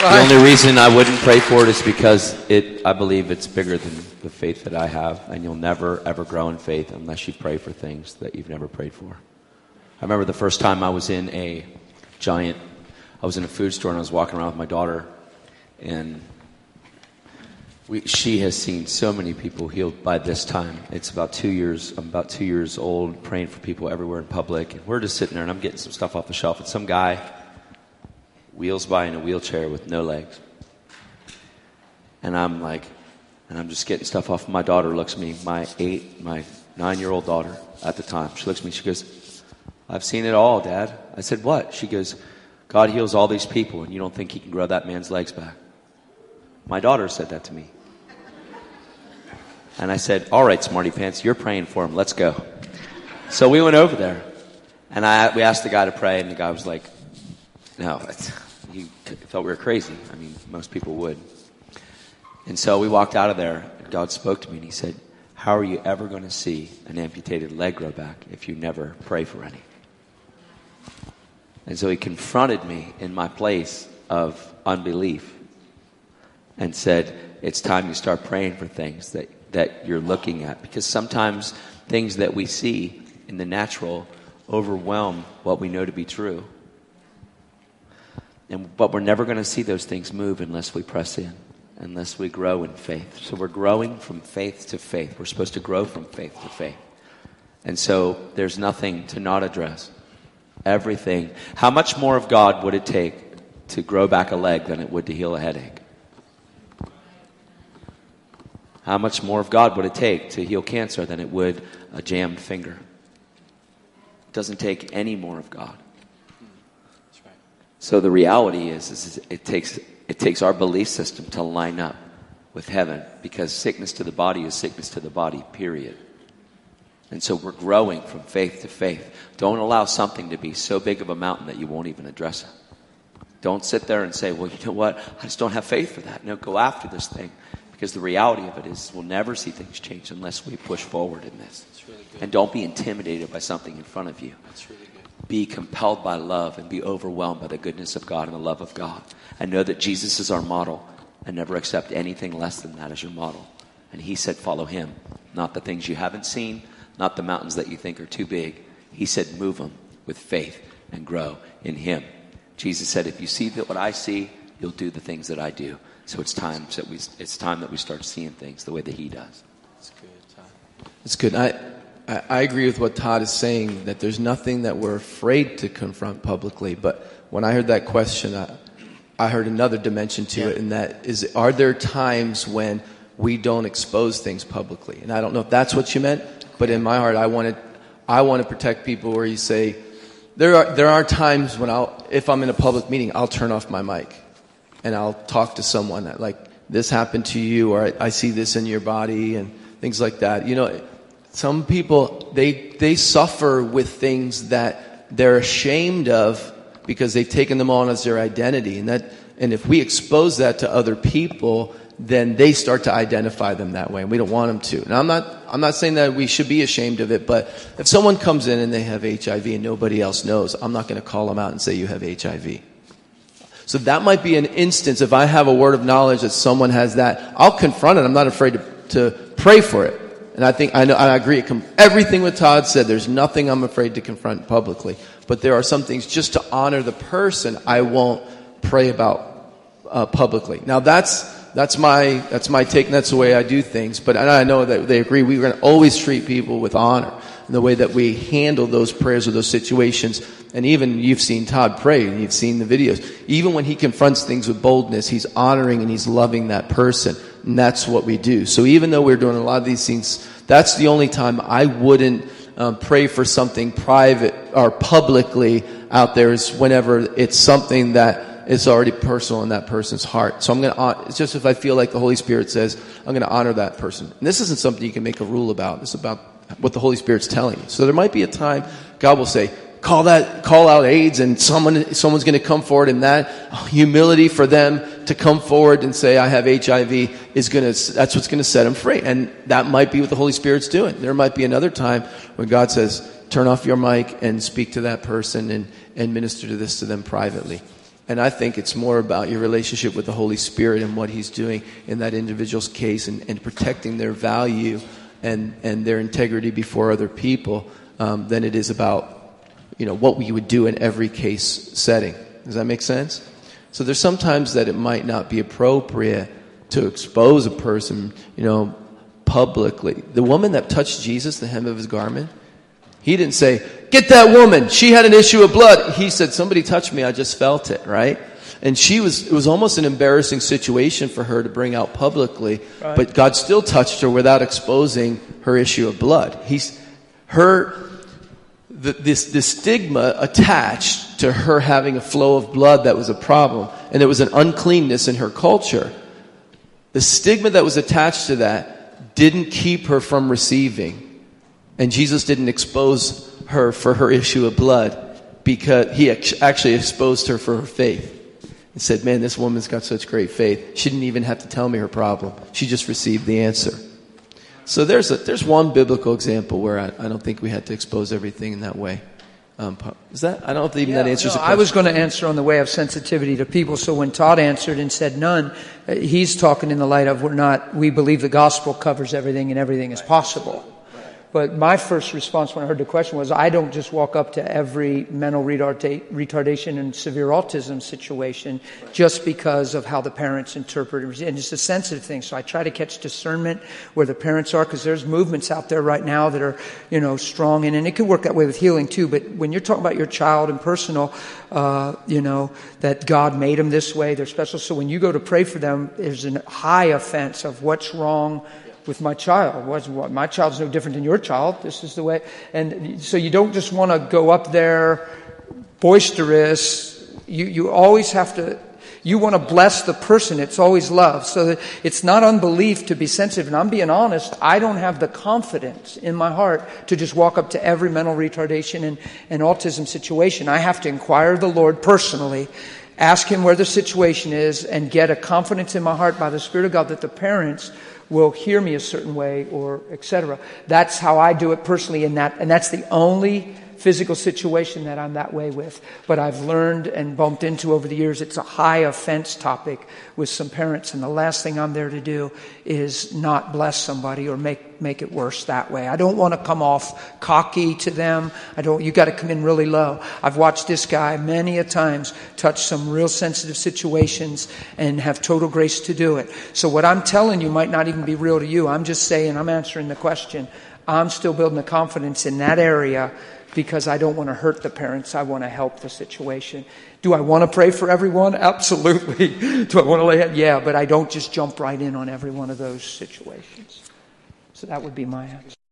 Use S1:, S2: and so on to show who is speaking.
S1: The only reason I wouldn't pray for it is because I believe it's bigger than the faith that I have, and you'll never, ever grow in faith unless you pray for things that you've never prayed for. I remember the first time I was in a food store, and I was walking around with my daughter, and she has seen so many people healed by this time. It's about 2 years. I'm about 2 years old, praying for people everywhere in public, and we're just sitting there, and I'm getting some stuff off the shelf, and some guy wheels by in a wheelchair with no legs. And I'm just getting stuff off. My daughter looks at me, my 9-year-old daughter at the time. She looks at me, she goes, "I've seen it all, Dad." I said, "What?" She goes, "God heals all these people, and you don't think he can grow that man's legs back." My daughter said that to me. And I said, "All right, smarty pants, you're praying for him. Let's go." So we went over there, and we asked the guy to pray, and the guy was like, "No, he thought we were crazy." I mean, most people would. And so we walked out of there, and God spoke to me, and he said, "How are you ever going to see an amputated leg grow back if you never pray for any?" And so he confronted me in my place of unbelief and said, "It's time you start praying for things that you're looking at." Because sometimes things that we see in the natural overwhelm what we know to be true. But we're never going to see those things move unless we press in, unless we grow in faith. So we're growing from faith to faith. We're supposed to grow from faith to faith. And so there's nothing to not address. Everything. How much more of God would it take to grow back a leg than it would to heal a headache? How much more of God would it take to heal cancer than it would a jammed finger? It doesn't take any more of God. So the reality is it takes our belief system to line up with heaven, because sickness to the body is sickness to the body, period. And so we're growing from faith to faith. Don't allow something to be so big of a mountain that you won't even address it. Don't sit there and say, "Well, you know what? I just don't have faith for that." No, go after this thing, because the reality of it is we'll never see things change unless we push forward in this.
S2: That's really good.
S1: And don't be intimidated by something in front of you.
S2: That's really good.
S1: Be compelled by love and be overwhelmed by the goodness of God and the love of God. And know that Jesus is our model, and never accept anything less than that as your model. And he said, follow him. Not the things you haven't seen, not the mountains that you think are too big. He said, move them with faith and grow in him. Jesus said, if you see what I see, you'll do the things that I do. So it's time that we start seeing things the way that he does.
S2: That's good, Todd.
S3: That's good. I agree with what Todd is saying, that there's nothing that we're afraid to confront publicly. But when I heard that question, I heard another dimension to it, and that is, are there times when we don't expose things publicly? And I don't know if that's what you meant, but in my heart, I want to protect people where you say, there are times when if I'm in a public meeting, I'll turn off my mic and I'll talk to someone that, like, this happened to you, or I see this in your body, and things like that. You know, some people, they suffer with things that they're ashamed of because they've taken them on as their identity. And if we expose that to other people, then they start to identify them that way, and we don't want them to. And I'm not saying that we should be ashamed of it, but if someone comes in and they have HIV and nobody else knows, I'm not going to call them out and say you have HIV. So that might be an instance. If I have a word of knowledge that someone has that, I'll confront it. I'm not afraid to pray for it. And I agree. Everything with Todd said, there's nothing I'm afraid to confront publicly. But there are some things, just to honor the person, I won't pray about publicly. Now that's my take, and that's the way I do things. But I know that they agree. We're going to always treat people with honor in the way that we handle those prayers or those situations. And even you've seen Todd pray, and you've seen the videos. Even when he confronts things with boldness, he's honoring and he's loving that person. And that's what we do. So even though we're doing a lot of these things, that's the only time I wouldn't pray for something private or publicly out there, is whenever it's something that is already personal in that person's heart. So I'm going to, it's just if I feel like the Holy Spirit says, I'm going to honor that person. And this isn't something you can make a rule about. It's about what the Holy Spirit's telling you. So there might be a time God will say, call out AIDS, and someone's going to come forward, and that humility for them to come forward and say, I have HIV, that's what's going to set them free. And that might be what the Holy Spirit's doing. There might be another time when God says, turn off your mic and speak to that person and minister to them privately. And I think it's more about your relationship with the Holy Spirit and what He's doing in that individual's case and protecting their value and their integrity before other people than it is about, what we would do in every case setting. Does that make sense? So there's sometimes that it might not be appropriate to expose a person, publicly. The woman that touched Jesus, the hem of His garment, He didn't say, "Get that woman. She had an issue of blood." He said, "Somebody touched me. I just felt it," right? And it was almost an embarrassing situation for her to bring out publicly, right. But God still touched her without exposing her issue of blood. The stigma attached to her having a flow of blood that was a problem, and there was an uncleanness in her culture. The stigma that was attached to that didn't keep her from receiving. And Jesus didn't expose her for her issue of blood because He actually exposed her for her faith. He said, "Man, this woman's got such great faith. She didn't even have to tell me her problem. She just received the answer." So there's one biblical example where I don't think we had to expose everything in that way. I don't know if even that answers the question.
S4: I was going to answer on the way of sensitivity to people. So when Todd answered and said none, he's talking in the light of we believe the gospel covers everything and everything is possible. But my first response when I heard the question was, I don't just walk up to every mental retardation and severe autism situation just because of how the parents interpret it. And it's a sensitive thing. So I try to catch discernment where the parents are, because there's movements out there right now that are, strong. And it can work that way with healing too. But when you're talking about your child and personal, that God made them this way, they're special. So when you go to pray for them, there's a high offense of what's wrong with my child. My child's no different than your child. This is the way. And so you don't just want to go up there boisterous. You always have to, you want to bless the person. It's always love. So that it's not unbelief to be sensitive. And I'm being honest, I don't have the confidence in my heart to just walk up to every mental retardation and autism situation. I have to inquire of the Lord personally, ask Him where the situation is, and get a confidence in my heart by the Spirit of God that the parents will hear me a certain way, or etc. That's how I do it personally and that's the only physical situation that I'm that way with. But I've learned and bumped into over the years, it's a high offense topic with some parents, and the last thing I'm there to do is not bless somebody or make it worse that way. I don't want to come off cocky to them. You got to come in really low. I've watched this guy many a times touch some real sensitive situations and have total grace to do it. So what I'm telling you might not even be real to you. I'm just saying, I'm answering the question. I'm still building the confidence in that area because I don't want to hurt the parents. I want to help the situation. Do I want to pray for everyone? Absolutely. Do I want to lay hands? Yeah, but I don't just jump right in on every one of those situations. So that would be my answer.